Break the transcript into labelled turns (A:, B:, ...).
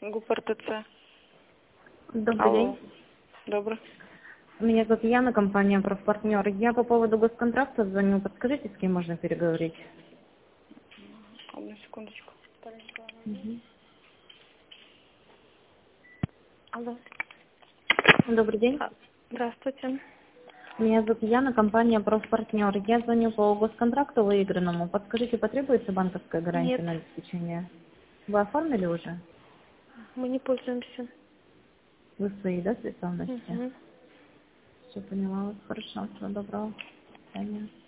A: ГУП РТЦ.
B: Добрый день.
A: Добрый.
B: Меня зовут Яна, компания «Профпартнер». Я по поводу госконтракта звоню. Подскажите, с кем можно переговорить?
A: Одну секундочку.
B: Мгм.
A: Алло.
B: Добрый день.
A: Здравствуйте.
B: Меня зовут Яна, компания «Профпартнер». Я звоню по госконтракту выигранному. Подскажите, потребуется банковская гарантия
A: Нет,
B: на обеспечение? Вы оформили уже?
A: мы не пользуемся.
B: Вы свои, да, средства вносите?
A: Угу.
B: Все поняла. Хорошо, всего доброго. До свидания.